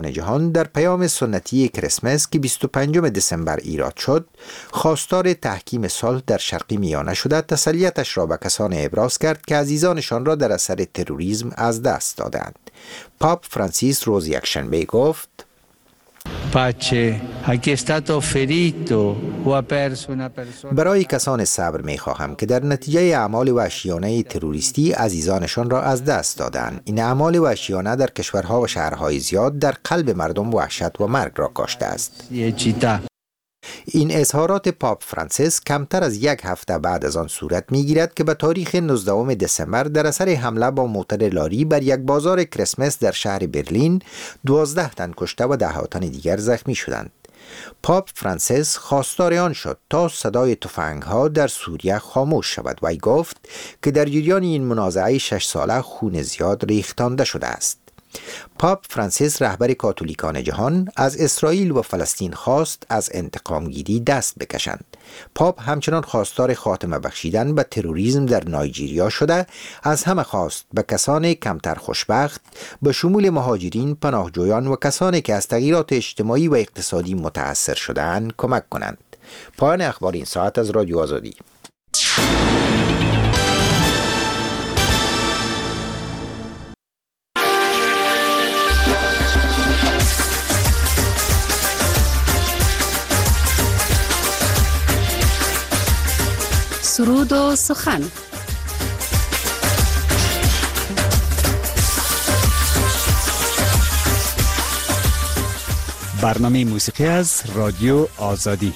جهان در پیام سنتی کریسمس که 25 دسامبر ایراد شد، خواستار تحکیم صلح در شرق میانه شده، تسلیتش را به کسان ابراز کرد که عزیزانشان را در اثر تروریسم از دست دادند. پاپ فرانسیس روز یکشنبه گفت: برای کسان صبر می خواهم که در نتیجه اعمال وحشیانه تروریستی عزیزانشان را از دست دادند. این اعمال وحشیانه در کشورها و شهرهای زیاد در قلب مردم وحشت و مرگ را کاشته است. این اظهارات پاپ فرانسیس کمتر از یک هفته بعد از آن صورت می گیرد که به تاریخ 19 دسامبر در اثر حمله با موتر لاری بر یک بازار کریسمس در شهر برلین 12 تن کشته و 10 تن دیگر زخمی شدند. پاپ فرانسیس خواستار آن شد تا صدای تفنگ‌ها در سوریه خاموش شود و گفت که در جریان این منازعه 6 ساله خون زیاد ریختانده شده است. پاپ فرانسیس رهبر کاتولیکان جهان از اسرائیل و فلسطین خواست از انتقامگیری دست بکشند. پاپ همچنان خواستار خاتمه بخشیدن به تروریسم در نایجیریا شده، از همه خواست به کسان کمتر خوشبخت به شمول مهاجرین، پناهجویان و کسانی که از تغییرات اجتماعی و اقتصادی متأثر شده‌اند کمک کنند. پایان اخبار این ساعت از رادیو آزادی. سرود و سخن. برنامه موسیقی از رادیو آزادی.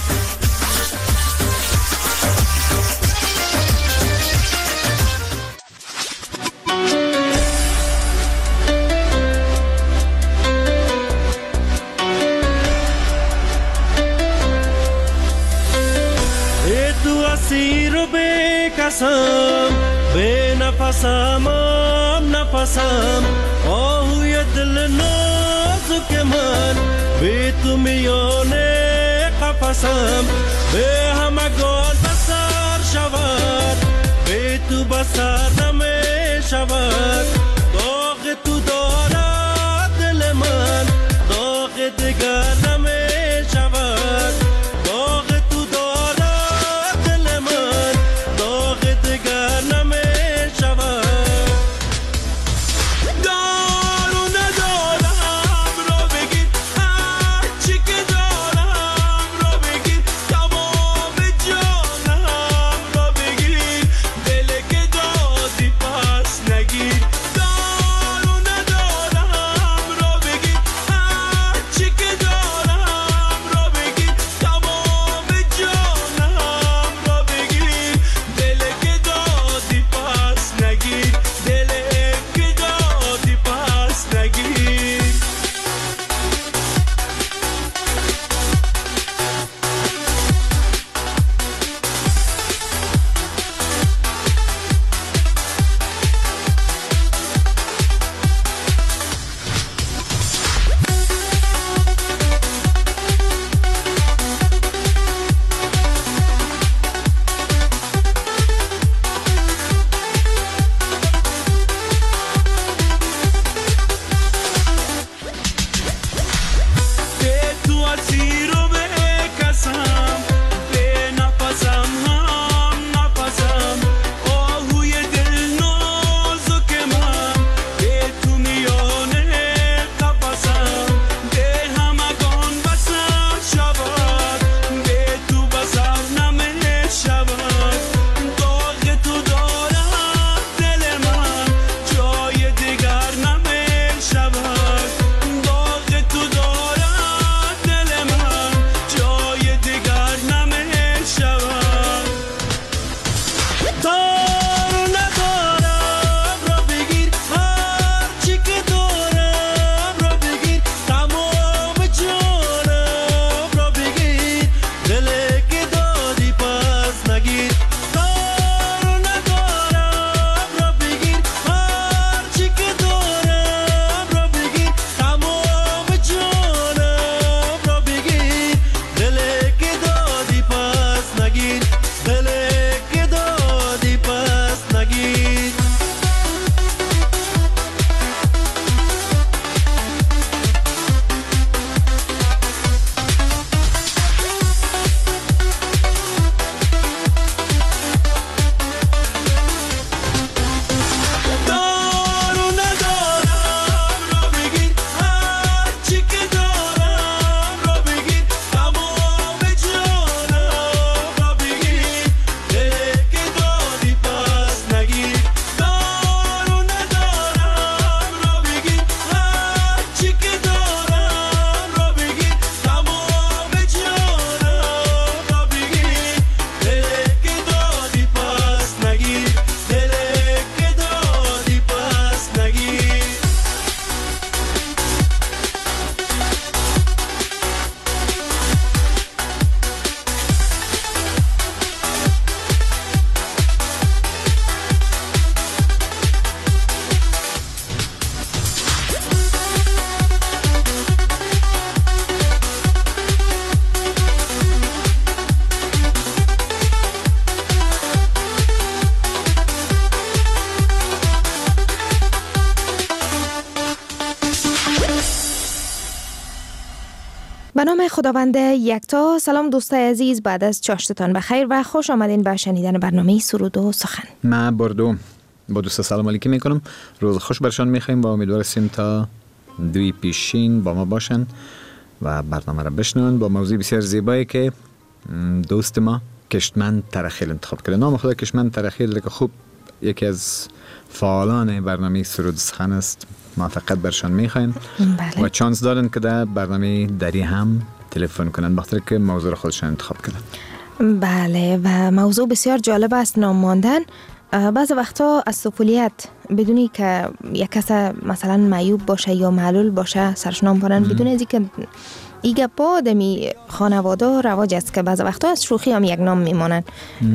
به نفسم نفسم آهوی دل نازک من، به تو میانه قفسم، به همگان بسر شود، به تو بسر نمی شود. داغ تو دارد دل من، داغ دیگر نمی شود. داغ تو دارد دل من، داغ دیگر نمی شود. دارو ندارم را بگیر، هر چی که دارم را بگیر، تمام جانم را بگیر، دل که دادی پس نگیر. به نام خداوند یکتا. سلام دوستای عزیز، بعد از چاشتتان بخیر و خوش آمدین به شنیدن برنامه سرود و سخن. من با دوست سلام علیکم میکنم. روز خوش برشان میخوایم و امیدواریم تا دوی پیشین با ما باشن و برنامه را بشنون با موضوع بسیار زیبایی که دوست ما کشمند ترخیل انتخاب کرده. نام خدا کشمند ترخیل که خوب یکی از فعالان برنامه سرود سخن است. ما فقط برشان میخوایم و چانس دارن که در برنامه دری هم تلفن کنن بخاطر که موضوع را خودشان انتخاب کردن. بله، و موضوع بسیار جالب است، نام ماندن. بعض وقتا از طفولیت بدونی که یک کس مثلا معیوب باشه یا معلول باشه سرش نام برن بدون از اینکه ایگه با آدمی خانواده رواج است که بعض وقتا از شوخی هم یک نام میمانن.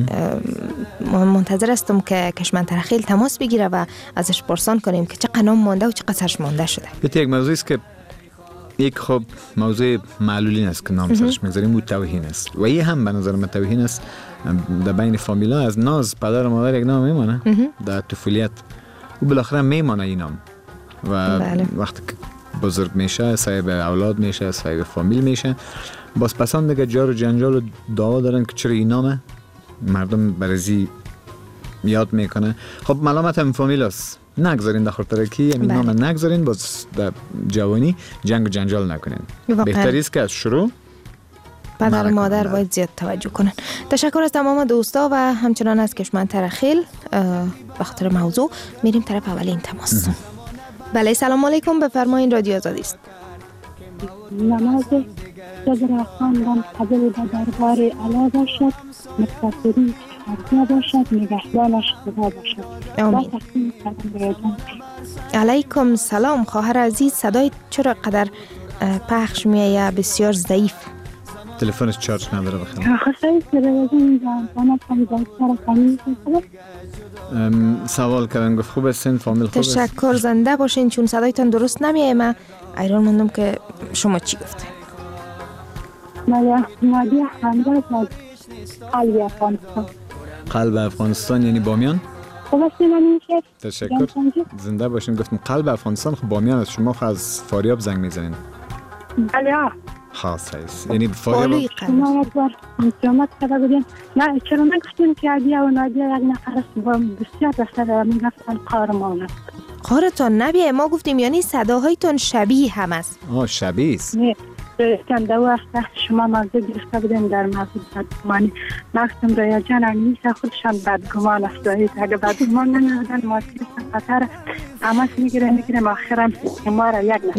منتظر هستم که کشمند ترخیل تماس بگیره و ازش پرسان کنیم که چقدر نام مانده و چقدر سرش مانده شده. یک موضوعی است که یک خب موضوع معلولین است که نام سرش میگذاریم و توهین است و این هم به نظر من توهین است. در بین فامیلا از ناز پدر و مادر یک نام میمانه در طفولیت و بالاخره میمانه این نام و وقتی که بزرگ میشه صاحب اولاد میشه صاحب فامیل میشه باز پسند دیگه جار و جنجال و دعوا دارن که چرا این نامه مردم برزی یاد میکنه. خب ملامت هم فامیل است، نگذارین در خاطرکی همین نام نگذارین، باز در جوانی جنگ و جنجال نکنین. بهتری است که از شروع پدر و مادر باید زیاد توجه کنن. تشکر از تمام دوستا و همچنان از کشمند ترخیل. به خاطر موضوع میریم طرف اولین تماس. بله، سلام علیکم، بفرمایید، رادیو آزادی است. نماز صدر خواندن قبول به دربار اعلی باشد، متفقری فردا باشد، نگهبانش خدا باشد. آمین. علیکم سلام خواهر عزیز، صدای چرا قدر پخش میایه بسیار ضعیف؟ تلفنش چارج نداره بخیر. خواهی تلویزیون جانبانه کمی سوال کردن گفت خوب هستین، فامیل خوب است؟ تشکر، زنده باشین، چون صدایتان درست نمیایه. من ایران مندم که شما چی گفتین. نادی همراه از قلب افغانستان. قلب افغانستان یعنی بامیان؟ خوب هستین همین شد؟ تشکر، زنده باشین. گفتم قلب افغانستان خب بامیان است، شما از فاریاب زنگ میزنین؟ بله خاص هست یعنی فاریاب شما یک بار انتظامات کرده بودیم. نه چرا نگفتیم که عدیه و نادیه یک نفر است با بسیار بسر میگفتن قهرمان است. قهرتان نبیه، ما گفتیم یعنی صداهایتان شبیه هم است. شبیه است؟ نه کنده وقت شما موضوع گرفته بودیم در موضوع بدگمانی. مقصم رویا جان انیسا خودشان بدگمان است. اگه بدگمان نمیدن ما خطر همه میگیرم آخرم ما را یک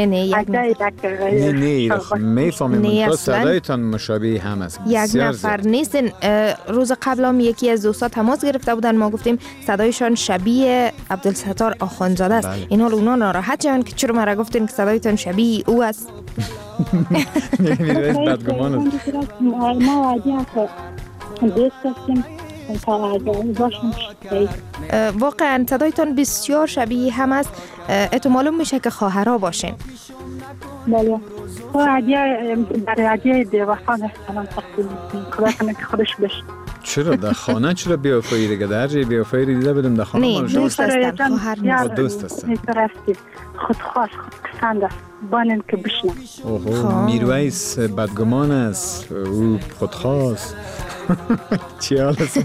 نه میفهمیم تو صدایتان مشابه هم است. یک نفر نیستن. روز قبل هم یکی از دوستا تماس گرفته بودن، ما گفتیم صدایشان شبیه عبدالستار آخوندزاده است. این حال اونا ناراحت شدن که چرا مرا گفتین که صدایتان شبیه او است. میرایز بدگمان است. ما عادیه که دوست هستیم واقعا صدایتان بسیار شبیه هم است. معلوم میشه که خواهرها باشین. بله، برای عادیه دیوخان احتمال تقدیم میکنیم. خدا کنه که خودش بشه. چرا در خانه چرا بیوفایی دیگه؟ در جای بیوفایی دیده بدیم در خانه؟ نه دوست هستم، خواهر نیست. دوست هستم. خودخواست خودپسند است، بانن که بشنم. اوه میرویس بدگمان است، او خودخواست. چی حال است؟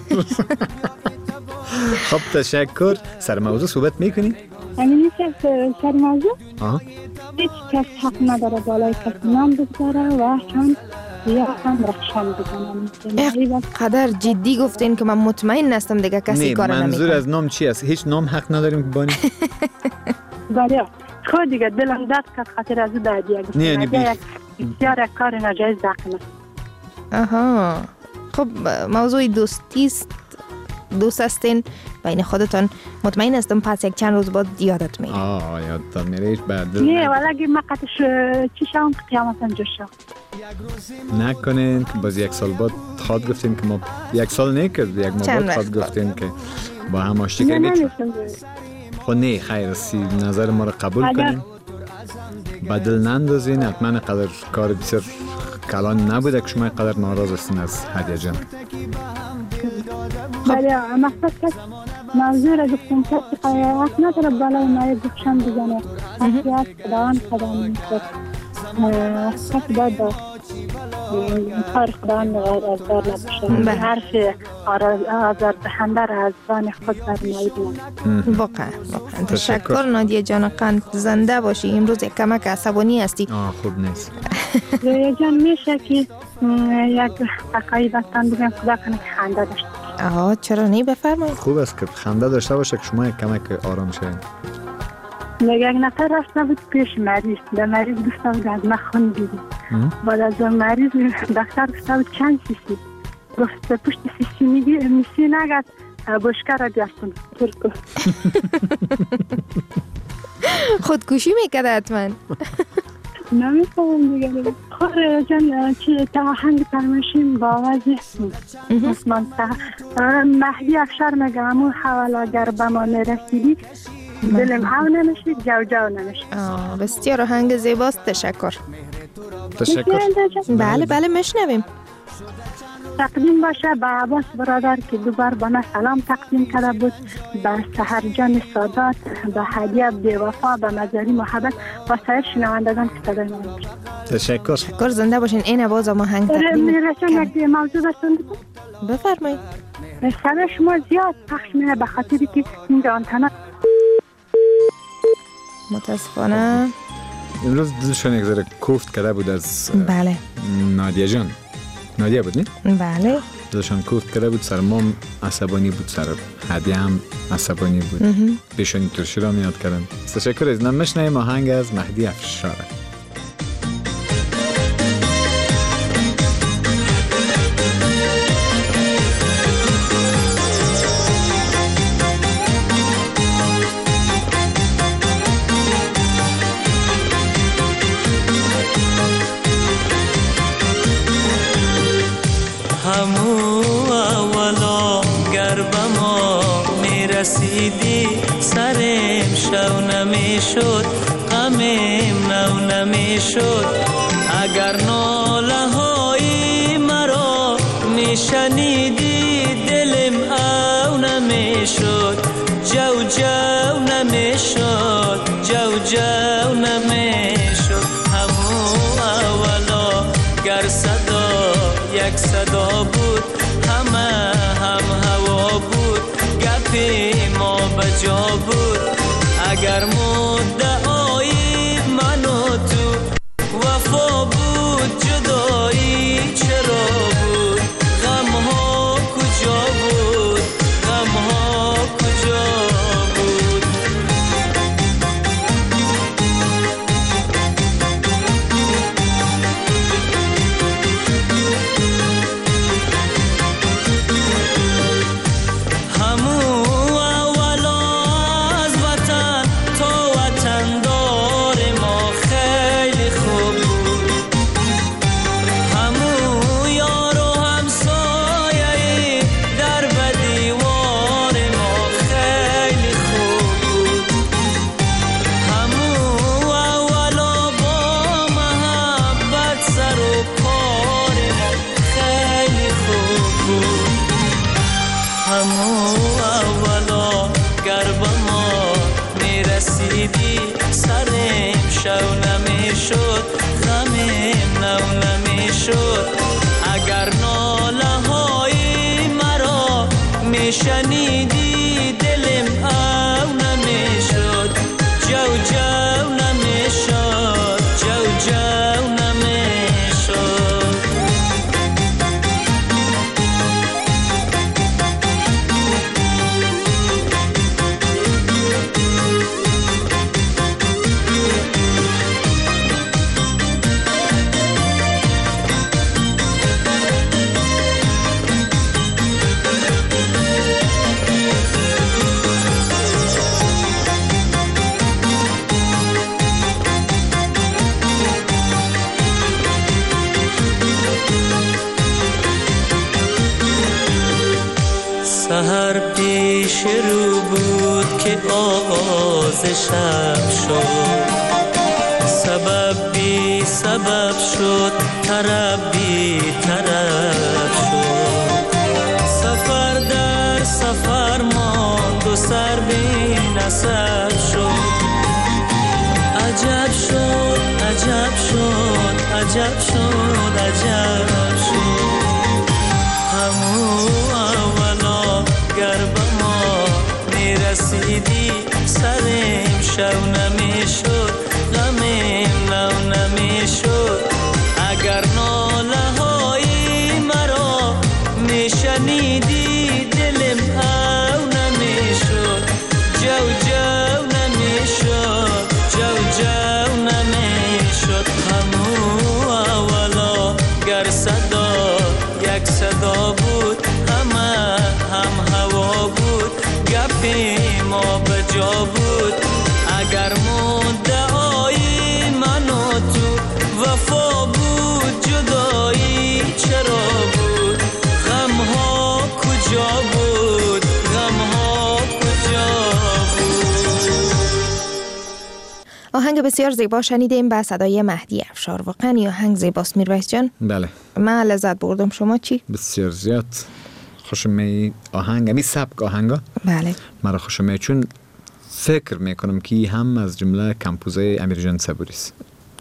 خب تشکر. سر موضوع صحبت میکنی؟ همین سر موضوع؟ هیچ کس حق نداره بالای کس نام بگذاره و چون یا هم رخشان بزنم. قدر جدی گفتین که من مطمئن نستم دیگه کسی کار نمیکنه. منظور از نام چی است؟ هیچ نام حق نداریم که بانی؟ بله خود دیگه دلم درد کرد خاطر از دادیه گفتم. نه بسیار کار ناجایز داخل است. آها خب موضوع دوستی است، دوست هستین بین خودتان، مطمئن هستم پس یک چند روز بعد یادت میره. یادتان میره هیچ بعد نه ولی مقطش چی شون قیامت انجا شد نکنین که باز یک سال بعد خواد گفتین که ما یک سال نه کرد یک ما بعد خواد گفتین که با هم آشتی کردیم. خب نه خیر سی نظر ما رو قبول کنین، بدل نندازین. حتما قدر کار بسیار کلان نبوده که شما قدر ناراض هستین از هدیه جان. بله مقصد که موضوع را گفتیم که حق نداره بالای مایه گفشن بزنه. حقیقت خداوند خدا میشه. خط باید کار خداوند آزار نباشه. حرف آزار دهنده را از زبان خود برنایید. واقعا تشکر نادیه جان قند، زنده باشی. امروز یک کمک عصبانی هستی. خوب نیست. رویا جان میشه که یک حقایی بستن بگم خدا کنه که خنده داشته باشه. چرا نی؟ بفرمایید. خوب است که خنده داشته باشه که شما یک کمک آرام شوید. یک نفر رفته بود پیش مریض، به مریض گفته بود از من خون بیدی. بعد از مریض دکتر گفته بود چند سیسی؟ گفت پشت سیسی میسی نگد بشکه را گستون ترکو. خودکشی میکرده حتما. نمیفهم دیگه. خور جان چی تا هنگ پرمشیم با آوازی عثمان مهدی افشار میگه همون حوالاگر به ما میرسیدی دلم او نمیشید جو نمیشید. بسیار آهنگ زیباست. تشکر. بله مشنویم. تقدیم باشه به عباس برادر که دوبار با من سلام تقدیم کرده بود، به سحرجان سادات، به هدیه بی‌وفا، به مزاری محبت و سایر شنوندگان که صدای ما میشن. تشکر. زنده باشین. این باز ما هنگ تقدیم میرسن یک موضوع بستند. بفرمایید. صدای شما زیاد پخش میشه به خاطری که اینجا آنتنا متاسفانه امروز دلشون یک ذره کوفت کرده بود از بله نادیه جان. نادیه بود نه؟ بله. دلشون کوفت کرده بود، سر مام عصبانی بود، سر هدیه هم عصبانی بود. پیشانی ترشی را میاد کردن. تشکر از نمشنه آهنگ از مهدی افشاره. رسیدی سرم شو نمیشد، غمم نو نمیشد. اگر ناله های مرا میشنیدی دلم او نمیشد، جو نمیشد، جو نمیشد. همو اولا گر صدا یک صدا بود، همه هم هوا بود، گپی ما بجا بود. اگر مدعای من و تو وفا بود، جدایی چرا بود؟ غم ها کجا بود؟ غم ها کجا بود؟ شنیدی دلم او نمیشد، جو نمیشد، جو نمیشد. سحر پیش رو بود که آغاز شب شد، سبب بی سبب شد، طرب بی طرب شد. سفر در سفر ماند و سر بی نسب شد. عجب شد عجب شد عجب شد عجب شد همو اولا گر به ما میرسیدی سرم شو نمیشد غمم نو نمیشد اگر ناله های مرا میشنیدی دلم او نمیشد جو جو نمیشد جو جو نمیشد همو اولا گر صدا یک صدا بود همه هم هوا بود گپی ما به جا بود اگر مدعای من و تو وفا بود جدایی چرا بود غم ها کجا بود غم ها کجا بود. آهنگ بسیار زیبا شنیدیم با صدای مهدی افشار. واقعا این آهنگ زیباست میرویس جان. بله من لذت بردم. شما چی؟ بسیار زیاد خوشم می آهنگ می سبک آهنگا. بله مرا خوشم می چون فکر میکنم که هم از جمله کمپوزه امیر جان صبوری است.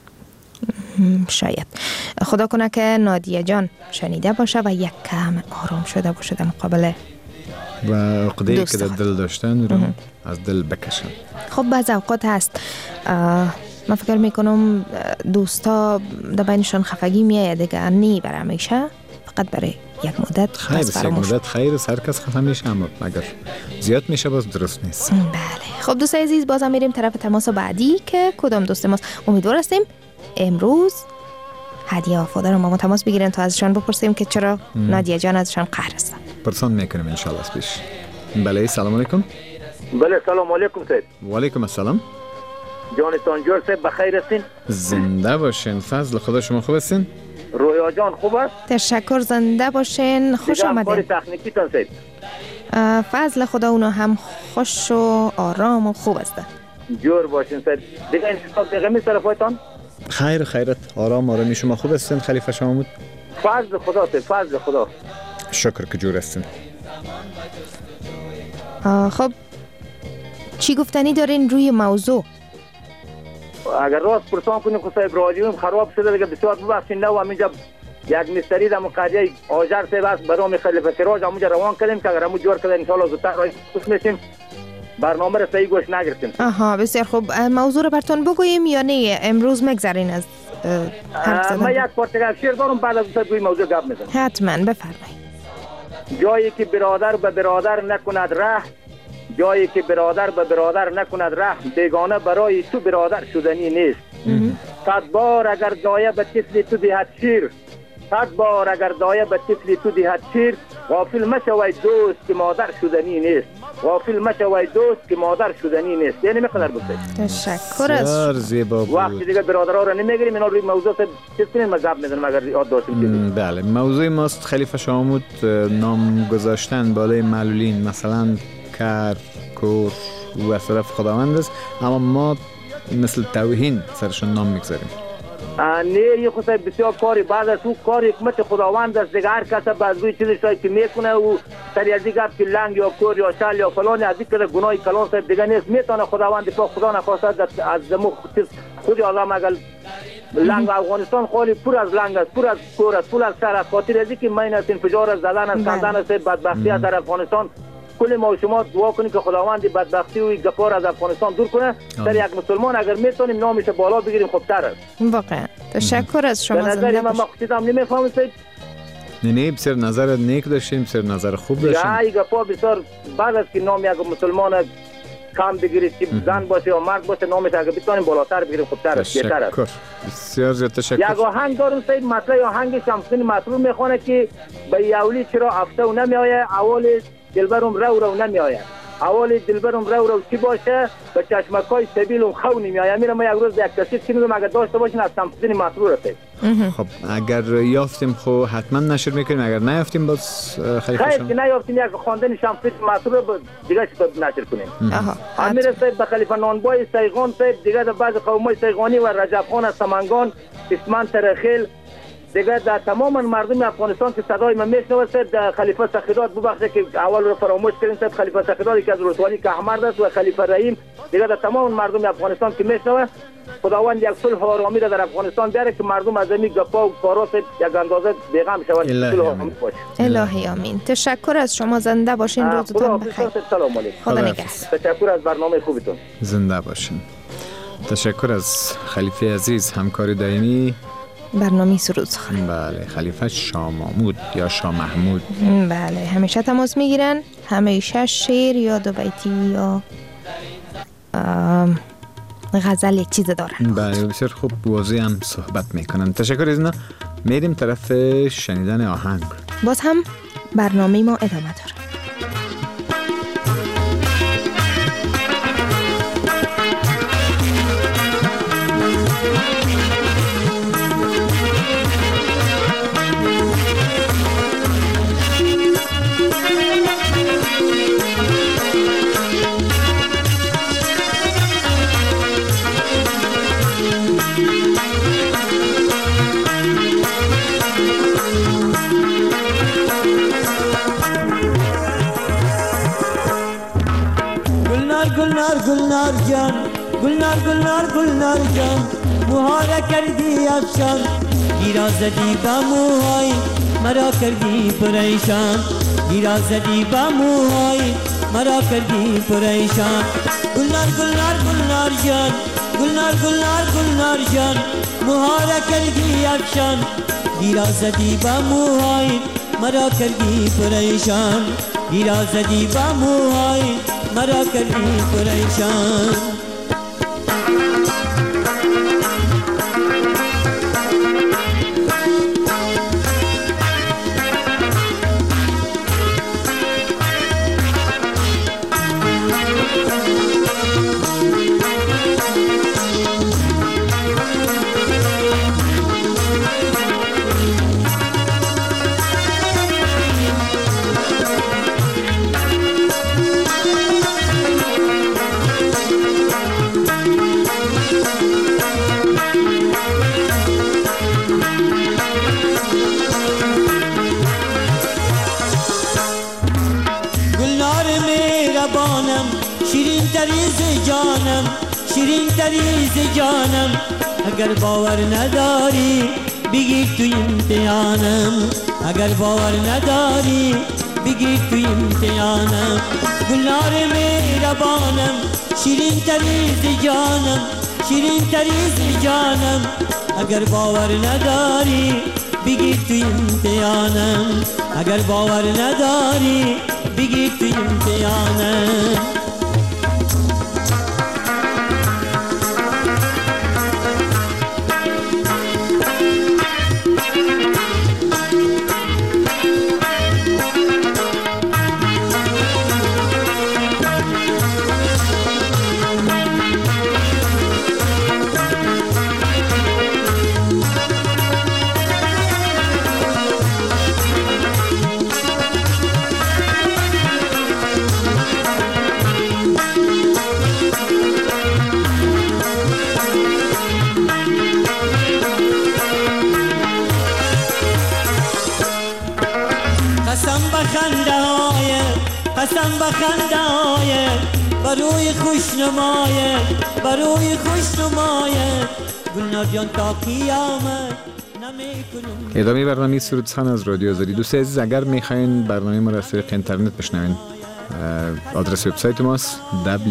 شاید خدا کنه که نادیه جان شنیده باشه و یک کم آرام شده باشه در مقابل و عقده‌ای که در دل داشتن رو از دل بکشن. خب بعض اوقات هست من فکر میکنم دوستا در بینشان خفگی میاد دیگه نی برای همیشه فقط برای یک مدت خیر یک مدت خیر هر کس خفه میشه اما اگر زیاد میشه باز درست نیست. بله خب دوستای عزیز بازم میریم طرف تماس بعدی که کدام دوست ماست. امیدوار هستیم امروز هدیه وفادار ما تماس بگیرن تا ازشان بپرسیم که چرا نادیه جان ازشان قهر هستن. پرسان میکنیم ان شاء الله پیش. بله سلام علیکم. بله سلام علیکم سید. و علیکم السلام. جانتان جور سید بخیر هستین؟ زنده باشین. فضل خدا شما خوب هستین؟ رویا جان خوب است؟ تشکر زنده باشین. خوش آمدین. کار تکنیکی تان سید. فضل خدا اونو هم خوش و آرام و خوب است. جور باشین سید. دیگه انتخاب دیگه می طرفایتان؟ خیر خیرت آرام آرامی شما خوب هستین خلیفه شما بود؟ فضل خدا سید فضل خدا. شکر که جور هستین. خب چی گفتنی دارین روی موضوع؟ اگر راست پرسان کنیم که صاحب رادیوم خراب شده دیگه بسیار ببخشید نه و همینجا یک مستری در قضیه آجر صاحب است برام خلیفه سراج همونجا روان کردیم که اگر همون جور کردن ان شاء الله زودتر راه خوش میشیم برنامه را صحیح گوش نگرفتیم. آها بسیار خوب موضوع رو براتون بگوییم یا نه امروز مگذارین از حرف زدن؟ من یک پارت شعر دارم بعد از اون موضوع گپ میزنم. حتما بفرمایید. جایی که برادر به برادر نکند رحم جایی که برادر به برادر نکند رحم بیگانه برای تو برادر شدنی نیست. 100 بار اگر دایه به طفل تو دهد شیر 100 بار اگر دایه به طفل تو دهد شیر غافل مشوی دوست که مادر شدنی نیست غافل مشوی دوست که مادر شدنی نیست. یعنی مقدر بود. تشکر از زیبا بود. وقتی دیگه برادرها رو نمیگیریم اینا روی موضوع چیز کنیم مذهب میدونم اگر یاد داشتیم. بله موضوع ماست خلیفه شامود نام گذاشتن بالای معلولین مثلا کار کور و از طرف خداوند است اما ما مثل توهین سرشون نام میگذاریم. نه یه خود بسیار کاری بعد از اون کار حکمت خداوند است دیگه هر کس بعد روی چیزی که میکنه و سری از دیگه که لنگ یا کور یا شل یا فلان از دیگه گناه کلان صاحب دیگه نیست میتونه خداوند پاک خدا نخواسته از زمو خود الله مگل لنگ افغانستان خالی پر از لنگ است پر از کور است پر از شر است خاطر از اینکه ماین است انفجار از زدن از کندن است بدبختی از در افغانستان کل ما شما دعا کنیم که خداوند بدبختی و گپار از افغانستان دور کنه. در یک مسلمان اگر میتونیم نامش بالا بگیریم خوبتر است. واقعا تشکر از شما. به نظر من خودم نمیفهمم سید. نه بسیار نظر نیک داشتیم بسیار نظر خوب داشتیم. یا گپا بسیار بعد از که نام یک مسلمان کام بگیرید که زن باشه یا مرد باشه نامش اگر بتونیم بالاتر بگیریم خوبتر است. بهتر است. بسیار زیاد تشکر. یک آهنگ دارم سید مطلع آهنگ شمسین مطلوب میخونه که به یولی چرا افته و نمیآید اول دلبرم رو نمیآید اول دلبرم رو چی باشه به چشمکای سبیلم خو نمیآید میرم یک روز یک کسی که میگم اگر داشته باشین از شمسین مطلوب رسید. خب اگر یافتیم خب حتما نشر میکنیم اگر نیافتیم باز خلیفه خیر که نیافتیم یک خواندن شمسین مطلوب دیگه نشر کنیم. امیر صاحب به خلیفه نانبای سیغان صاحب دیگه بعض قومای سیغانی و رجب خان از سمنگان اسمان ترخیل دیگه در تمام مردم افغانستان که صدای من میشنوه در خلیفه سخیدات ببخشه که اول رو فراموش کردیم صد خلیفه سخیدات که از رسوانی که احمد است و خلیفه رحیم دیگه در تمام مردم افغانستان که میشنوه خداوند یک صلح و آرامی را در افغانستان بیاره که مردم از این گپا و کارا یک اندازه بیغم شوند. صلح و آرامی باشه. الهی آمین. تشکر از شما، زنده باشین، روزتون بخیر. سلام علیکم. خدا نگهدار. تشکر از برنامه خوبتون. زنده باشین. تشکر از خلیفه عزیز همکار دائمی برنامه سرود سخن. بله، خلیفه شاه محمود یا شاه محمود. بله، همیشه تماس میگیرن، همیشه شعر یا دو بیتی یا غزل یک چیز دارن. بله، بسیار خوب واضح هم صحبت میکنن. تشکر از اینا. میریم طرف شنیدن آهنگ. باز هم برنامه ما ادامه داره. گلنار جان گلنار جان موها کردی افشان گیرا زدی با موهای مرا کردی پریشان گیرا زدی با موهای مرا کردی پریشان گلنار جان گلنار جان موها کردی افشان گیرا زدی با موهای مرا کردی پریشان گیرا زدی با موهای مرا کردی پریشان شیرین تریز جانم اگر باور نداری بگیر توی امتحانم اگر باور نداری بگیر توی امتحانم گلنار مهربانم شیرین تریز جانم اگر باور نداری بگیر توی امتحانم اگر باور نداری بگیر توی امتحانم قسم بخنده های بروی خوش نمایه گلنار جان تا قیامت نمیکنم. ادامه برنامه سرود سخن از رادیو آزادی. دوستان عزیز، اگر میخواین برنامه ما را از طریق اینترنت بشنوین، آدرس وبسایت ماست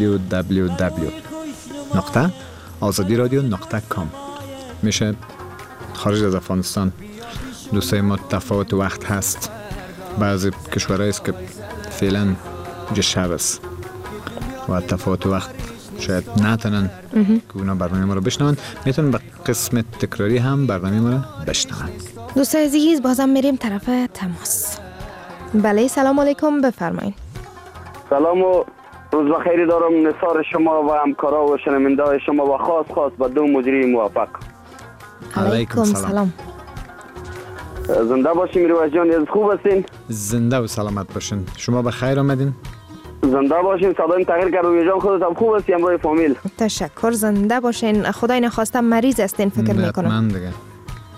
www.azadiradio.com. میشه خارج از افغانستان. دوستای ما تفاوت وقت هست، بعضی کشورهایی است که فعلا اینجا شب است و تفاوت وقت شاید نتونن که اونا برنامه ما رو بشنون، میتونن به قسم تکراری هم برنامه ما رو بشنون. دوستای عزیز، بازم میریم طرف تماس. بله، سلام علیکم، بفرمایید. سلام و روز بخیری دارم نثار شما و همکارا و شنونده شما و خاص به دو مجری موفق. علیکم سلام. زنده باشین میروز جان، از خوب هستین؟ زنده و سلامت باشین. شما به خیر آمدین؟ زنده باشین. صدایم تغییر کرد روی جان، خودت هم خوب هستی همراه فامیل؟ تشکر. زنده باشین. خدای نخواسته مریض هستین فکر میکنم. من دیگه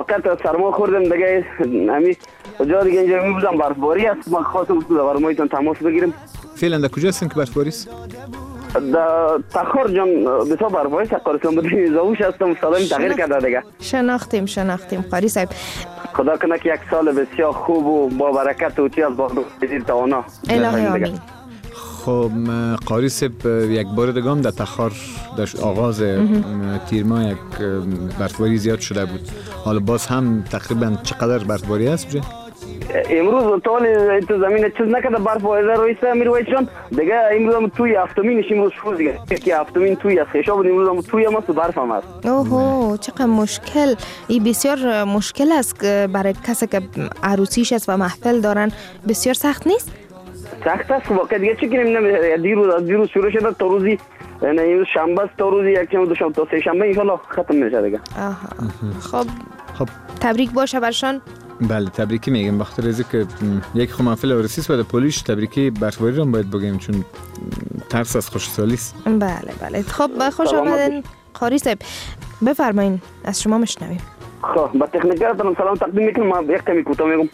وقت سرما خوردم دیگه همین جا دیگه اینجا میبودم برفباری است. ما خواستم برمایتون تماس بگیرم. فعلا در کجا هستین که برفباری است؟ در تخار جان بسیار برفباری است. قارسان بودیم زاوش هستم سالم تغییر کرده دیگه. شناختیم قاری صاحب. خدا کنه که یک سال بسیار خوب و با برکت و چی از باقی بزیر توانا. الهی آمین. خب قاری صاحب یک بار دیگه هم در تخار در آغاز تیر ماه یک برفباری زیاد شده بود. حالا باز هم تقریبا چقدر برفباری است بجه؟ امروز طول تو زمین چیز نکرده برف وایزه رویسته امیرویز جان دیگه امروز هم توی هفتمینش امروز شروع دیگه که هفتمین توی است خیشا بود امروز هم توی هم است و برف هم است. اوه چقدر مشکل. این بسیار مشکل است برای کسی که عروسیش است و محفل دارن. بسیار سخت نیست؟ سخت است واقعا دیگه چی کنیم. دیروز شروع شده تا روزی امروز شنبه است تا روزی یک دوشنبه تا سه شنبه ان شاء الله ختم میشه دیگه. خب تبریک باشه برشان. بله تبریکی میگم بخاطر از که یک خو محفل عروسی است و پولیش تبریکی برفباری رو باید بگیم چون ترس از خوشحالی است. بله خب خوش آمدین قاری صاحب. بفرمایین از شما میشنویم. خب با تکنیکرتون سلام تقدیم میکنم. ما یک کمی کوتاه میگم.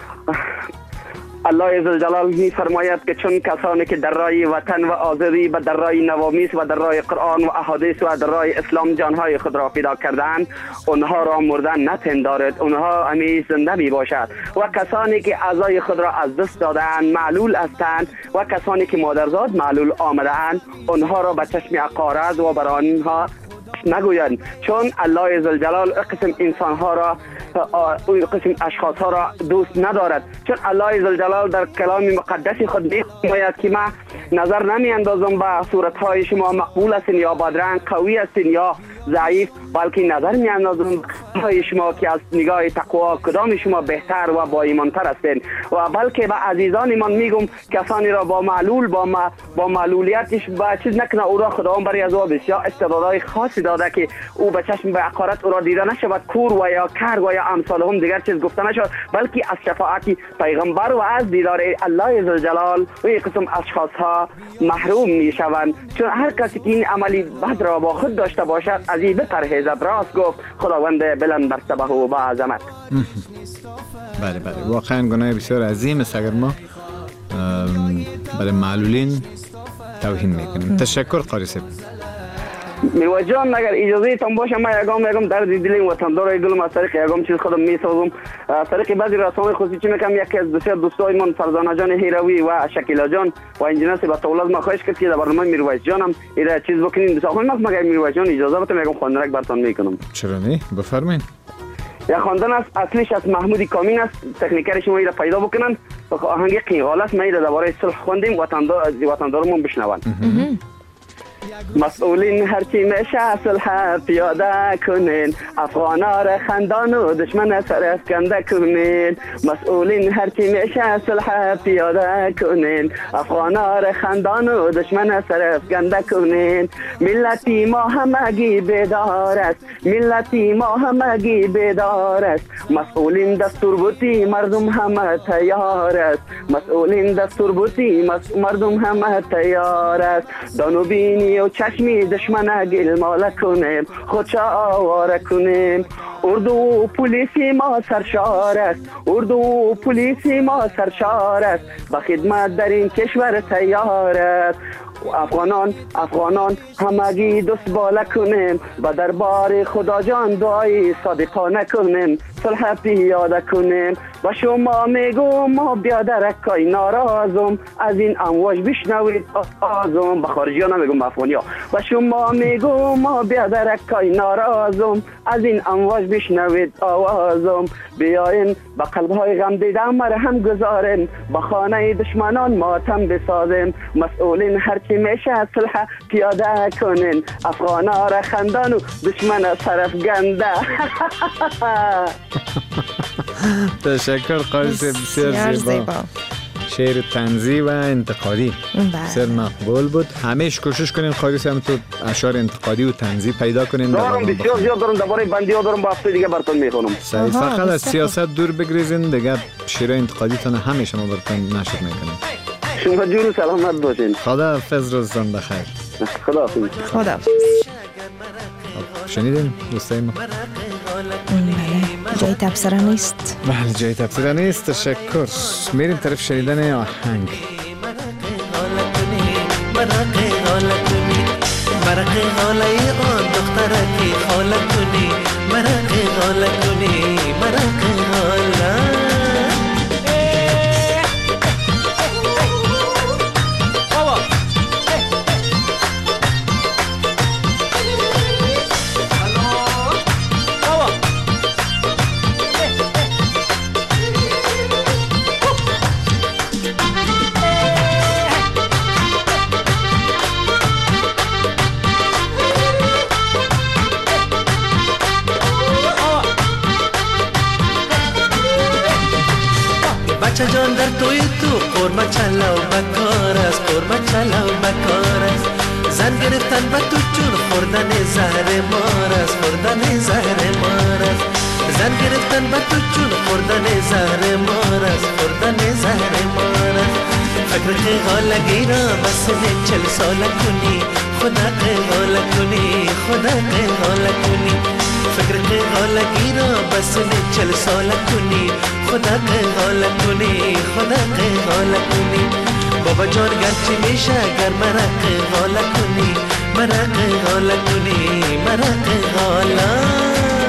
الله عزوجل می‌فرماید که چون کسانی که در راه وطن و آزادی و در راه نوامیس و در راه قرآن و احادیث و در راه اسلام جانهای خود را فدا کردند اونها را مردن نپندارد اونها همیشه زنده می باشد و کسانی که اعضای خود را از دست دادند معلول هستند و کسانی که مادرزاد معلول آمدند اونها را به چشم عقارض و بر آنها نگویند چون الله عزوجل قسم انسان ها را قسم اشخاص ها را دوست ندارد چون الله عزوجل در کلام مقدس خود میگوید که ما نظر نمی اندازم به صورت های شما مقبول هستین یا بدرنگ قوی هستین یا ضعیف بلکه نظر می اندازم های شما که از نگاه تقوا کدام شما بهتر و با ایمانتر هستین و بلکه به عزیزانمان میگم کسانی را با معلول با معلولیتش با چیز نکنه او را خداوند برای از او بسیار استعدادهای خاصی داده که او به چشم به عقارت او را دیده نشود کور و یا کر و یا امثال هم دیگر چیز گفته نشود بلکه از شفاعت پیغمبر و از دیدار الله عزوجل و این قسم اشخاص ها محروم می شوند چون هر کسی که این عملی بد را با خود داشته باشد از این بپرهیزد. راست گفت خداوند بلند مرتبه و با عظمت. بله واقعا گناه بسیار عظیم است اگر ما برای معلولین توهین میکنیم. تشکر قاری صاحب. میرویس جان اگر اجازه تان باشه ما یگام در دل وطندار گلم از طریق یگام چیز خودم میسازم از طریق بعضی رسانه‌های خصوصی میکنم یکی از بسیار دوستای من فرزانه جان هیروی و شکیلا جان و انجینر با طولت ما خواهش کرد که در برنامه میرویس جانم اینا چیز بکنین بساخون مگر میرویس جان اجازه بده میگم خواندنک براتون میکنم. چرا نه بفرمایید. یا خواندن است اصلیش از محمود کامین است تکنیکر شما اینا پیدا بکنن و آهنگ قیقال است ما اینا درباره صلح خواندیم وطندارمون بشنون. مسئولین هرچی میشه صلح پیاده کنین افغانا را خندان و دشمن سر افکنده کنین مسئولین هرچی میشه صلح پیاده کنین افغانا را خندان و دشمن سر افکنده کنین ملتی ما همگی بیدار است ملتی ما همگی بیدار است مسئولین دستور بودی مردم همه تیار است مسئولین دستور بودی مردم همه تیار است دانو بینی و چشمی دشمن گل ماله کنیم خودشا آواره کنیم اردو و پلیسی ما سرشار است اردو و پلیسی ما سرشار است به خدمت در این کشور تیار است افغانان همگی دست بالا کنیم و دربار خدا جان دعای صادقانه کنیم صلح پیاده کنیم و شما میگم ما بیادرکای ناراضم از این امواج بشنوید آزم به خارجی ها نمیگم به افغانی ها و شما میگم ما بیادرکای ناراضم از این امواج بشنوید آوازم بیاین به قلبهای غم دیده مرهم گذاریم به خانه دشمنان ماتم بسازیم مسئولین هرچی میشه صلح پیاده کنین افغانا را خندان و دشمن سرفگنده. تشکر قاری صاحب بسیار زیبا. شعر طنزی و انتقادی بسیار مقبول بود. همیشه کوشش کنین قاری صاحب تو اشعار انتقادی و طنزی پیدا کنین. دارم بسیار زیاد دارم درباره بندی ها دارم با هفته دیگه براتون میخونم. فقط از سیاست دور بگریزین دیگه شعر انتقادی تون همیشه ما براتون نشر میکنیم. شما جور و سلامت باشین. خدا حافظ روزتون بخیر. خدا حافظ. خدا حافظ. شنیدین دوستای ما؟ جای تبصره نیست. بله جای تبصره نیست. تشکر. میریم طرف شنیدن آهنگ. مرقه غاله آن دختره که خاله کنی مرقه غاله کنی مرقه غاله بچه جان در توی تو قرمه چلو بکار است قرمه چلو بکار است زن گرفتن به تو چون خوردن زهر مار است خوردن زهر مار است زن گرفتن به تو چون خوردن زهر مار است خوردن زهر مار است فکر قیغالگی را بس 40 ساله کنی خدا قیغاله کنی خدا قیغاله کنی فکر قیغالگی را بس 40 ساله کنی خدا قیغاله کنی خدا قیغاله کنی بابا جان گرچه میشه اگر مرا قیغاله کنی مرا قیغاله کنی مرا قیغاله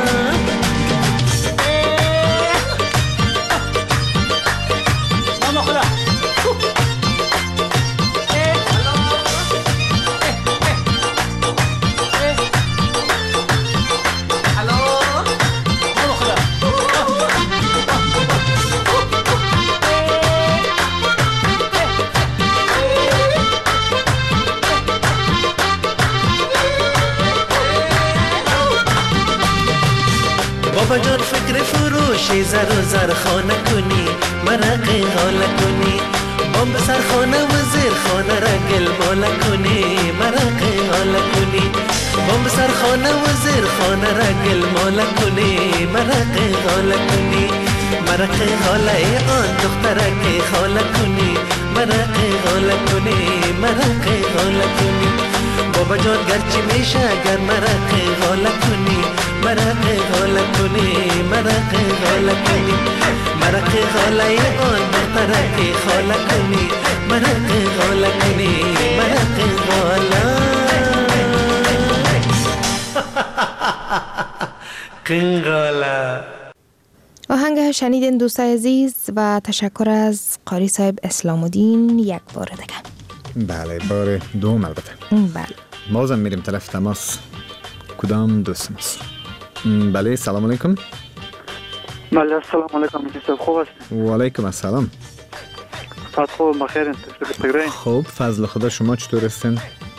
بابا جان فکر فروشی زر و زرخانه کنی مرا قیغاله کنی بام به سرخانه و زیرخانه را گلماله کنی مرا قیغاله کنی بام به سرخانه و زیرخانه را گلماله کنی مرا قیغاله کنی مرا قیغاله آن دختره که خاله کنی مرا قیغاله کنی مرا قیغاله کنی بابا جان گرچه میشه اگر مرا قیغاله کنی مرا قیغاله کنی مرا قیغاله کنی مرا قیغاله آن دختره که خاله کنی مرا قیغاله کنی مرا قیغاله قیغاله. آهنگ شنیدین دوستای عزیز و تشکر از قاری صاحب اسلام الدین یک بار دیگه. بله بار دوم البته. بله بازم میریم طرف تماس. کدام دوستم است؟ بله سلام علیکم. بله سلام علیکم. خوب است؟ و علیکم السلام. خوب بخیر است؟ خوب فضل خدا. شما چطور هستین؟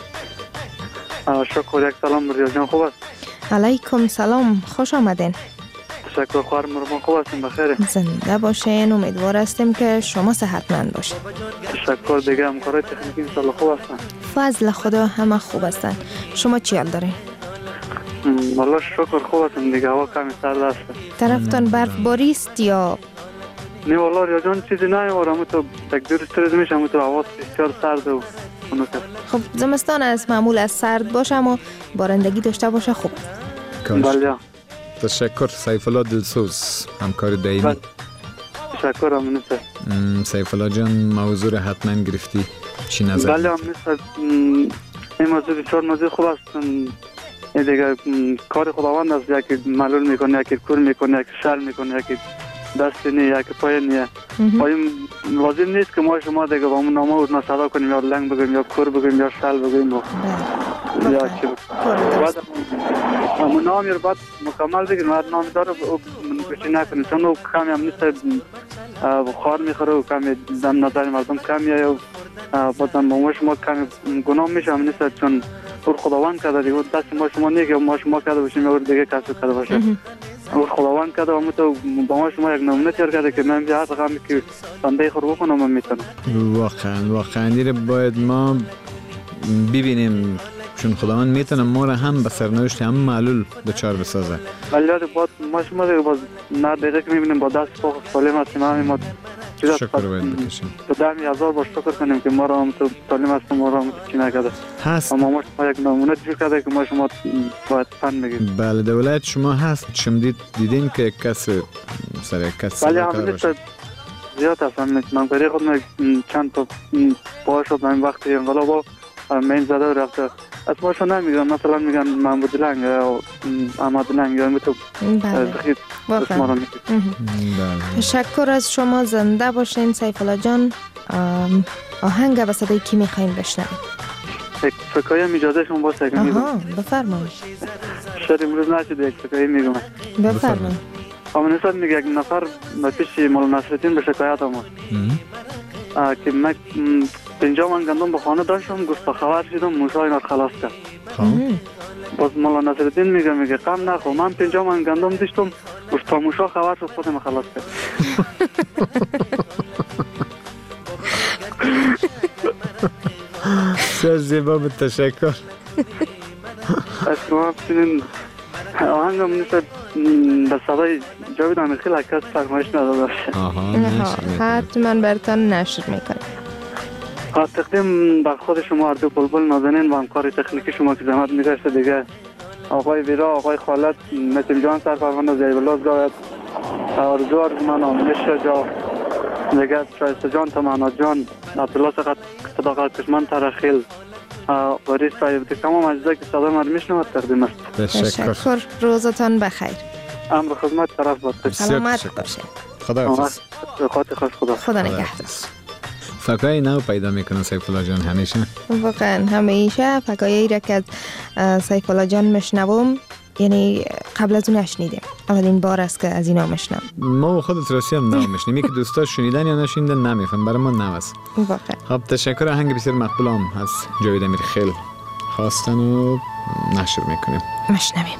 شکر. یک سلام ریا جان خوب است؟ علیکم سلام خوش آمدین. تشکر خواهر مرمان خوب هستیم بخیر؟ زنده باشین. امیدوار هستیم که شما صحتمند باشین. تشکر. دیگه همکارای تکنیکی انشالله خوب هستن؟ فضل خدا همه خوب هستن. شما چی حال دارین؟ والله شکر خوب هستم دیگه. هوا کمی سرد است. طرفتان برفباری است یا؟ نه والله ریا جان چیزی نیوارم. تو تقدیر استرس میشم. تو هوا بسیار سرد و خب زمستان از معمول از سرد باشه اما بارندگی داشته باشه. خوب بله. تشکر. سیف الله دلسوز همکار دائمی. تشکر امنیسه. سیف الله جان موضوع را حتما گرفتی. چی نظر؟ بله امنیسه. این موضوع بسیار موضوع خوب است. دیگه کار خداوند است. یکی معلول میکنه یکی کور میکنه یکی شر میکنه یکی دست نی یکی پای نی. لازم نیست که ما شما دیگه با همون نامه رو صدا کنیم یا لنگ بگیم یا کور بگیم یا شل بگیم یا چی بعد همون نامی رو باید مکمل بگیم. هر نامی داره بچی نکنیم چون او کمی هم نیست بخار میخوره و کمی دم نظر مردم کمیه و بازم با شما کمی گناه میشه هم نیست چون اور خداوند کرده دیگه دست ما شما نیست که ما شما کرده باشیم یا دیگه کسی کرده باشه. اور خداوند کرده و تو با ما شما یک نمونه تیار کرده که من بیا هر غمی که بنده خود بکنم من میتونم. واقعا این باید ما ببینیم چون خداوند میتونه ما را هم به سرنوشت هم معلول دچار بسازه. ولی باید ما شما دیگه باز نه دقیق میبینیم با دست پاک سالم هستیم. همین ما شکر باید بکشیم. به 10,000 باش شکر کنیم که ما را هم تو تعلیم است ما را هم چی نکرده هست. اما ما شما یک نمونه جور کرده که ما شما باید فن بگیم. بله دولت شما هست شما دیدین که کس سر یک کس بله همین زیاد هست. من برای خود چند تا باش شد من وقتی انقلاب من زده و رفته از باشا نمیگم مثلا میگن محمود لنگ یا احمد لنگ یا تو بله واقعا. تشکر از شما. زنده باشین سیف الله جان. آهنگ به صدای کی میخواین بشنویم؟ فکایم اجازه شما باشه که میگم. بفرمایید. شاید امروز نشده یک فکایی میگم. بفرمایید. آمنیستان میگه یک نفر به پیش مولانا نصرالدین به شکایت آمد که من 50 من گندم به خانه داشتم گوشت خبر شدم موشا اینا خلاص کرد. باز مولانا نصرالدین میگه غم نخور من 50 من گندم داشتم گوشت موشا خبر شد خودم خلاص کرد. سر زیبا به تشکر. از شما بسینین آهنگم نیست به صدای جاوید امیرخیل کس فرمایش نداده باشه. حتما برتان نشر میکنم. تقدیم بر خود شما اردو بلبل نازنین و همکار تکنیکی شما که زحمت می‌کشید دیگه آقای ویرا آقای خالد متیم جان سرفرمانده زیبلاز گاید آرزو من آمنش جا دیگه شایسته جان تمانا جان عبدالله سقط صداقت کشمن ترخیل وریس صاحب تمام اجزا که صدا من میشنوید تقدیم است. تشکر. روزتان بخیر. امر خدمت طرف باشید. سلامت باشید. خداحافظ. خدا نگهدار. فکای نو پیدا میکنه سیف الله جان همیشه. واقعا همیشه فکایی را که از سیف الله جان میشنوم یعنی قبل از اون نشنیدیم. اولین بار است که از اینا میشنم. ما خودت راستی هم نو میشنیم که دوستا شنیدن یا نشنیدن نمیفهم برای ما نو است. واقعا. خب تشکر. آهنگ بسیار مقبول هم از جاوید امیرخیل خواستن و نشر میکنیم. مشنویم.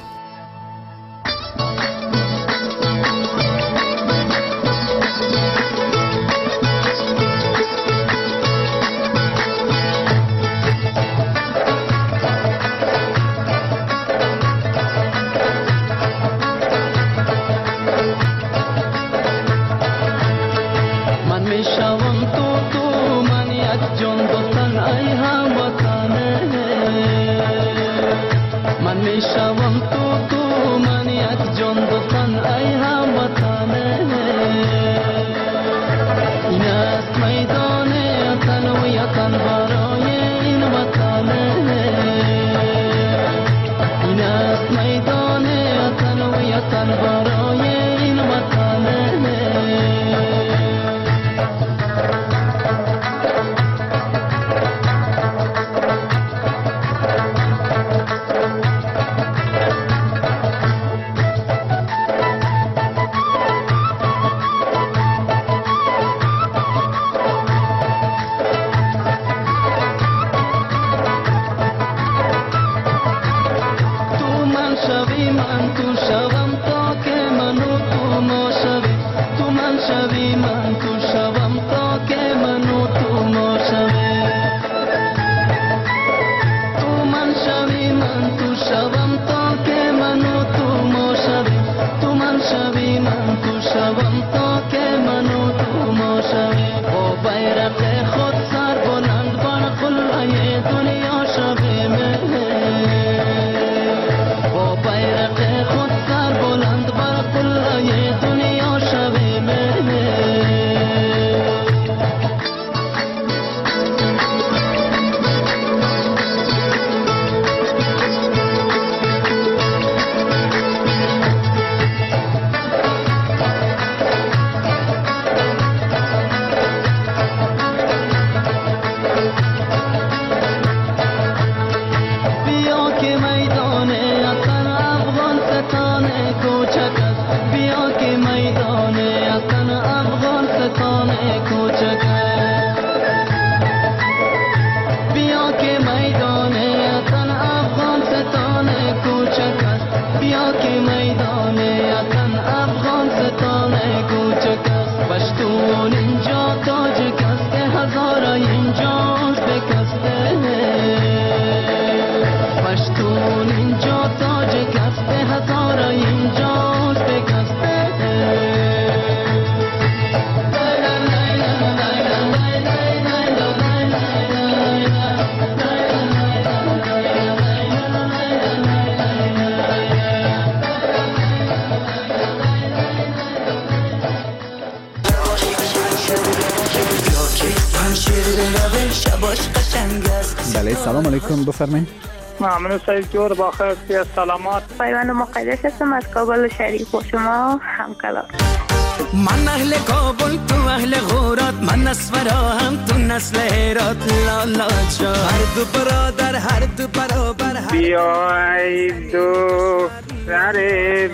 بله سلام علیکم بفرمایید. ممنون سعید جور با خیر سلامات. پیوند مقدس هستم از کابل شریف و شما همکلام. من اهل کابل تو اهل غورات، من نسفرا هم تو نسل هرات. لالا جا هر دو برادر هر دو برابر. بیای دو سر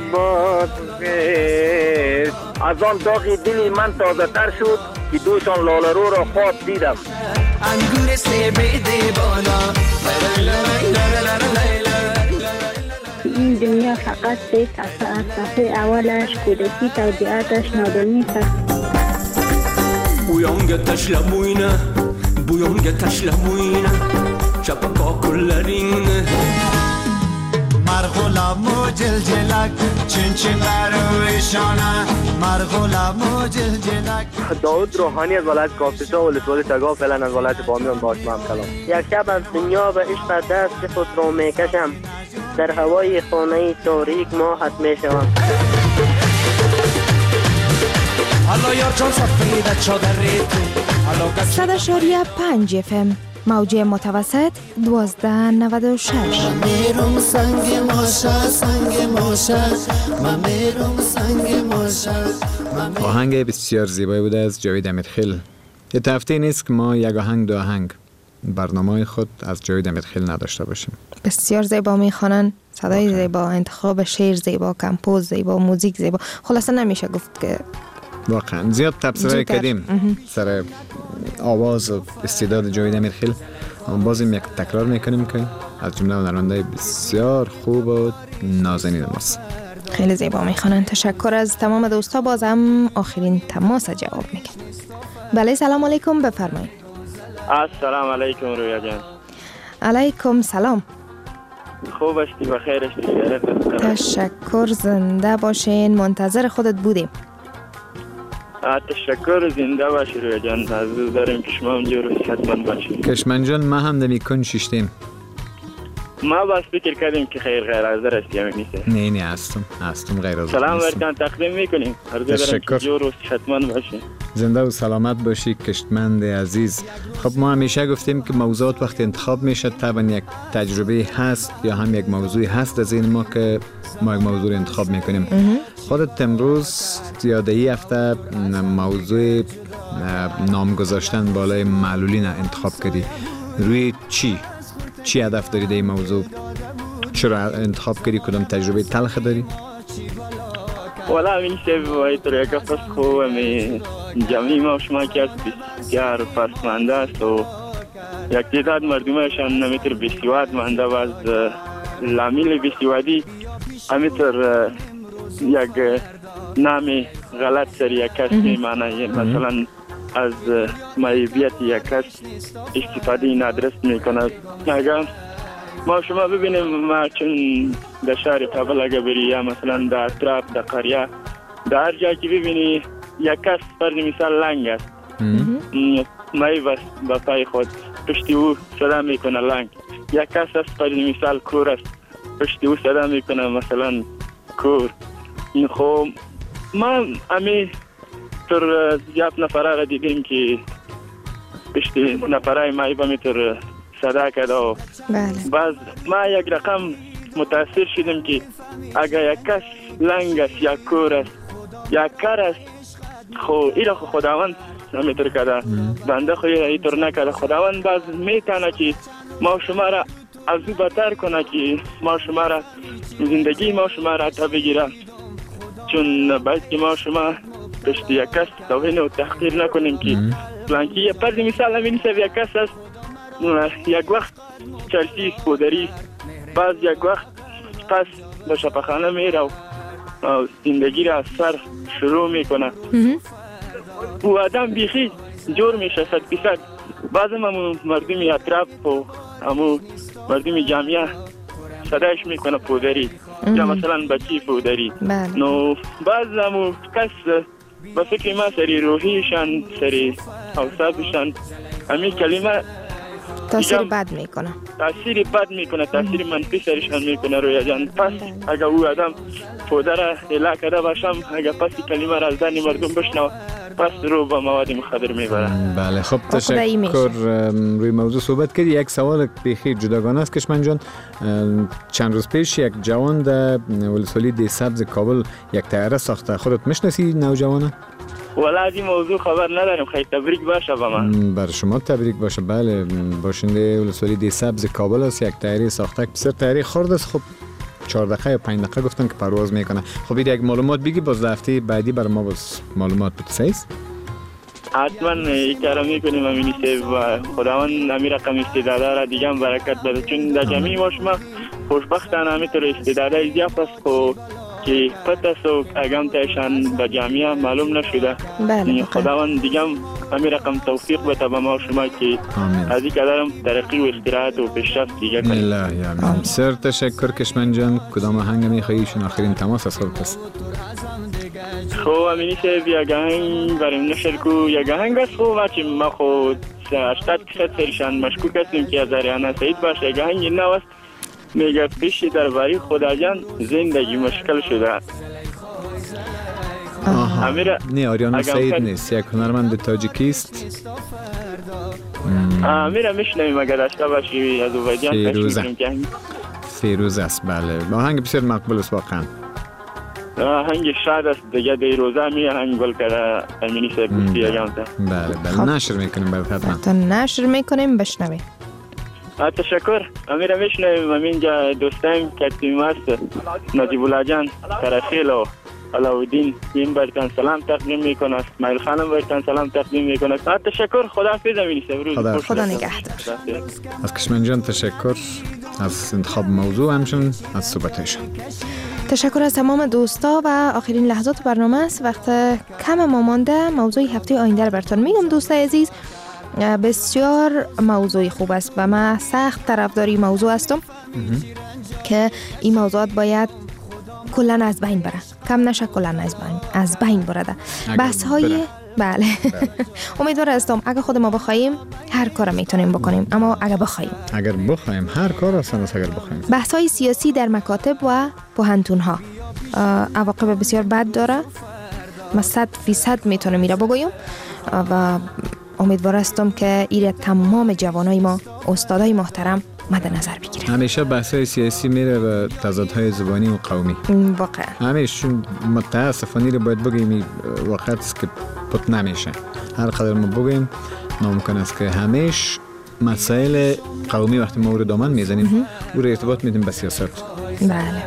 بادغیس، از آن داغی دلی من تازه تر شد که دوشان لاله رو را خواب دیدم. انگور سیبه دیوانا. این دنیا فقط سه صفحه از صفحه اولش کودکی توضیحاتش نادانی است. بویانگ تشلموینه بویانگ تشلموینه چپکا کلرینه مرغولامو جلجلک چین چین برویشانه مرغولامو جلجلک. داود روحانی از ولایت کاپیسا ولسوالی تگاه فعلا از ولایت بامیان باشم کلام. یک شب از دنیا به عشق دست خود رو میکشم، در هوای خانه تاریک ماهت میشوم. صد 5 FM موجه متوسط 1296. میرم سنگ ماشه سنگ ماشه میرم سنگ ماشه. آهنگ بسیار زیبایی بوده از جاوید امیرخیل. یه هفته نیست که ما یک آهنگ دو آهنگ برنامه خود از جاوید امیرخیل نداشته باشیم. بسیار زیبا میخوانن، صدای زیبا، انتخاب شعر زیبا، کمپوز زیبا، موزیک زیبا. خلاصه نمیشه گفت که واقعا زیاد تبصره کردیم سر آواز و استعداد جاوید امیرخیل، اما بازم یک تکرار میکنیم که از جمله هنرمندای بسیار خوب و نازنین ماست. خیلی زیبا میخوانن. تشکر از تمام دوستا. بازم آخرین تماس جواب میگم. بله سلام علیکم بفرمایید. السلام علیکم رویا جان. علیکم سلام. خوب هستی و خیر هستی؟ تشکر، زنده باشین، منتظر خودت بودیم. تشکر، زنده باشی رویا جان. از داریم که شما همجور صحتمند باشید. کشمن جان ما هم دمی کن شیشتیم. ما باز فکر کردیم که خیر حاضر هستی همین نیست. نه هستم غیر حاضر. سلام برکان تقدیم میکنیم. تشکر. جور و صحتمند باشی. زنده و سلامت باشی کشمند عزیز. خب ما همیشه گفتیم که موضوعات وقتی انتخاب میشه طبعا یک تجربه هست یا هم یک موضوعی هست از این ما که ما یک موضوع انتخاب میکنیم. خودت امروز یادهی هفته موضوع نام گذاشتن بالای معلولین انتخاب کردی. روی چی هدف داری در این موضوع؟ چرا انتخاب کردی؟ کدام تجربه تلخ داری؟ والا این شب باید رو یک قصد خوب همی جمعی ما شما که از بسیار فرسمنده است و یک تعداد مردمشان نمیتر بسیواد منده و از لامیل بسیوادی همیتر یک نام غلط سر یک کس میمانه. مثلا از معیبیت یک کس استفاده نادرست میکنه. اگر ما شما ببینیم ما چون در شهر کابل اگر بری یا مثلا در اطراف در قریه در هر جایی که ببینی یک کس فرض مثال لنگ است، مای با پای خود پشت او صدا میکنه لنگ. یک کس است فرض مثال کور است، پشت او صدا میکنه مثلا کور. این خب ما امی تر زیاد نفره را دیدیم که پشت نفرهای مای با میتر صدا کرده و باز ما یک رقم متاثر شدیم که اگر یک کس لنگ است یا کور است یا کار است خو ایره خداوند نمیتر کرده، بنده خو ایره نکرده. خداوند باز میتونه که ما شما را از او بتر کنه که ما شما را زندگی ما شما را تا بگیره. چون باید که ما شما پشت یک کس توهین و تحقیر نکنیم که فلانکی یه پرد مثال همین نیست یک کس است یک وقت چرسی پودری باز یک وقت پس به شفاخانه میره و زندگی را از سر شروع میکنه. او آدم بیخی جور میشه 100%. بعض همون مردمی اطراف و همون مردمی جامعه صدایش میکنه پودری یا مثلا بچی پودری. نو بعض همون کس با فکر ما سری روحیشان سری اوصافشان همین کلمه تاثیر بد میکنه، تاثیر بد میکنه، تاثیر منفی سرشان میکنه رویا جان. پس اگر او آدم پودر اله کرده باشم، اگر پس کلمه را از دهن مردم بشنوه، پس رو با مواد مخدر میبرن. بله خب تشکر. روی موضوع صحبت کردی. یک سوال بخیر جداگانه است کشمن جان. چند روز پیش یک جوان در ولسوالی دی سبز کابل یک طیاره ساخته. خودت میشناسی نوجوانه؟ والا از این موضوع خبر ندارم. خیلی تبریک باشه با من. برای شما تبریک باشه. بله باشنده ولسوالی دی سبز کابل است. یک طیاره ساخته که بسیار طیاره خرد است. خب 4 دقیقه یا 5 دقیقه گفتن که پرواز میکنه. خب یک معلومات بگی باز هفته بعدی برای ما باز معلومات بتسیز. حتما این کارا میکنیم امینی و خداوند امیر رقم استعداده را دیگه هم برکت بده، چون در جمعی ما شما خوشبختانه همینطور استعداده زیاد است که پتست و اگم تایشان به جمعی معلوم نشده. بله خداوند دیگه هم امیر رقم توفیق بده به ما شما که از این قدرم ترقی و استراحت و پیشرفت دیگه کنیم. الهی آمین. سر تشکر کشمن جان. کدام آهنگ میخواییشون آخرین تماس از خودت است؟ خب امینی صاحب یک آهنگ بریم نشر کو. یک آهنگ است خب بچه ما خود 80% سرشان مشکوک هستیم که از آریانا سعید باشه. یک آهنگ نو است میگه پیش درباری خدا جان زندگی مشکل شده. نه آریانا سعید نیست، یک هنرمند تاجیکی است. میره میشنویم اگر داشته باشی از اوبادیان فیروز است. بله آهنگ بسیار مقبول است واقعا. آهنگ شاد است دیگه. دیروزه می آهنگ گل کرده امینی صاحب گفتی اگم تا. بله نشر میکنیم برات حتما. تا نشر میکنیم بشنویم. تشکر. امیره میشنویم. امینجا دوستایم که تیم هست نجیب الله جان ترخیل و علاودین این برتن سلام تقدیم میکنه. اسماعیل خانم برتن سلام تقدیم میکنه. تشکر. خداحافظ امینی صاحب. خدا نگهدار. از کشمن جان تشکر از انتخاب موضوع، همچنین از صحبتشون. تشکر از تمام دوستا و آخرین لحظات برنامه است. وقت کم ما مانده. موضوع هفته آینده رو براتون میگم دوستای عزیز. بسیار موضوع خوب است و من سخت طرفداری موضوع هستم که این موضوعات باید کلن از بین بره، کم نشه، کلن از بین برده. بحث های بله امیدوار هستم اگه خود ما بخوایم هر کار میتونیم بکنیم، اگر بخوایم هر کار آسان است. اگر بخوایم بحث های سیاسی در مکاتب و پوهنتون ها عواقب بسیار بد داره. ما 100% میتونم میره بگویم و امیدوار هستم که ایره تمام جوانای ما، استادای محترم مد نظر بگیرن. همیشه بحث‌های سیاسی میره به تضادهای زبانی و قومی. واقعا همیشه متاسفانه رو باید بگیم واقعا است که پت نمیشه. هر قدر ما بگیم ناممکن است که همیشه مسائل قومی وقتی ما رو دامن میزنیم او رو ارتباط میدیم به سیاست. بله.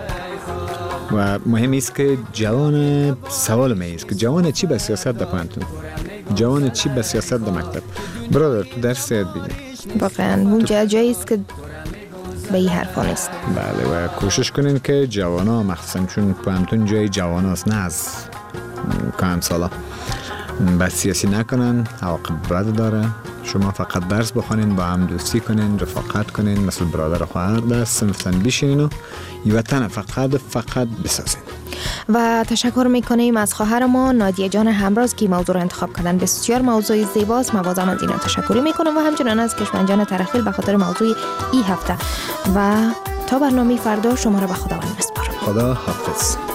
و مهم است که جوان سوال میست که جوان چی به سیاست در پانتون، جوان چی به سیاست در مکتب. برادر تو درس یاد بگیر. واقعا اونجا جایی است که به این حرفا نیست. بله و کوشش کنین که جوانا مخصوصا چون پانتون جای جوان است نه از کم سالا بس سیاسی نکنن، عواقب بد داره. شما فقط درس بخونین، با هم دوستی کنین، رفاقت کنین، مثل برادر و خواهر در صنفتن بشینین و وطن فقط بسازین. و تشکر میکنیم از خواهر ما نادیه جان همراز که موضوع رو انتخاب کردن. بسیار موضوع زیباست. موازم از اینا تشکری میکنم و همچنان از کشمن جان ترخیل به خاطر موضوع این هفته. و تا برنامه فردا شما رو به خداوند میسپارم. خدا حافظ.